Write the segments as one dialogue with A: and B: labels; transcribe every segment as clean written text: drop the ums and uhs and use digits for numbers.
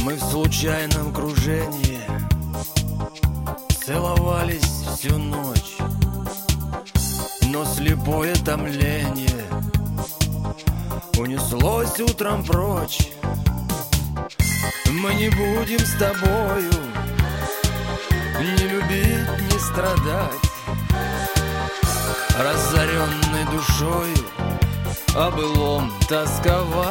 A: Мы в случайном кружении целовались всю ночь, но слепое томление унеслось утром прочь. Мы не будем с тобою ни любить, ни страдать, разоренной душою о былом тосковать.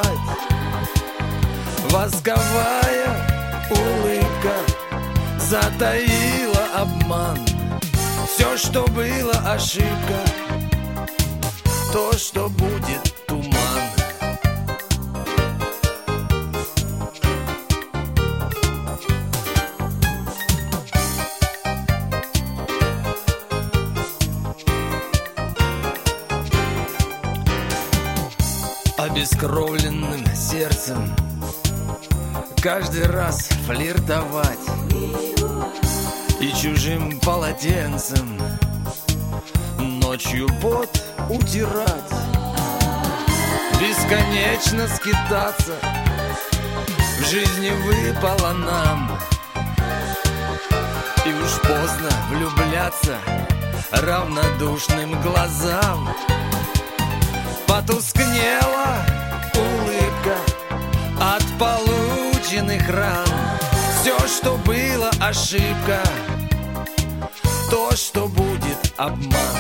A: Восковая улыбка затаила обман. Все, что было ошибка, то, что будет туман. Обескровленным сердцем каждый раз флиртовать и чужим полотенцем ночью пот утирать, бесконечно скитаться в жизни выпало нам, и уж поздно влюбляться равнодушным глазам. Потускнела улыбка от полученных ран. Все, что было ошибка, то, что будет обман.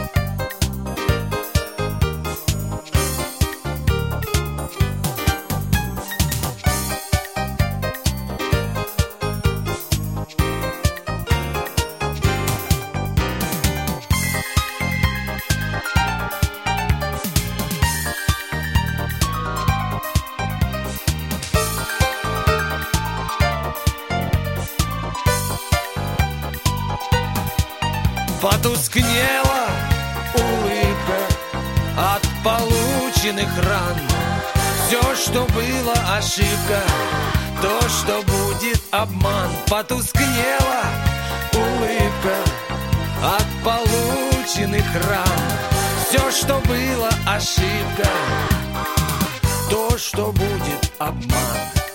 A: Потускнела улыбка от полученных ран. Все, что было ошибка, то, что будет обман. Потускнела улыбка от полученных ран. Все, что было ошибка, то, что будет обман.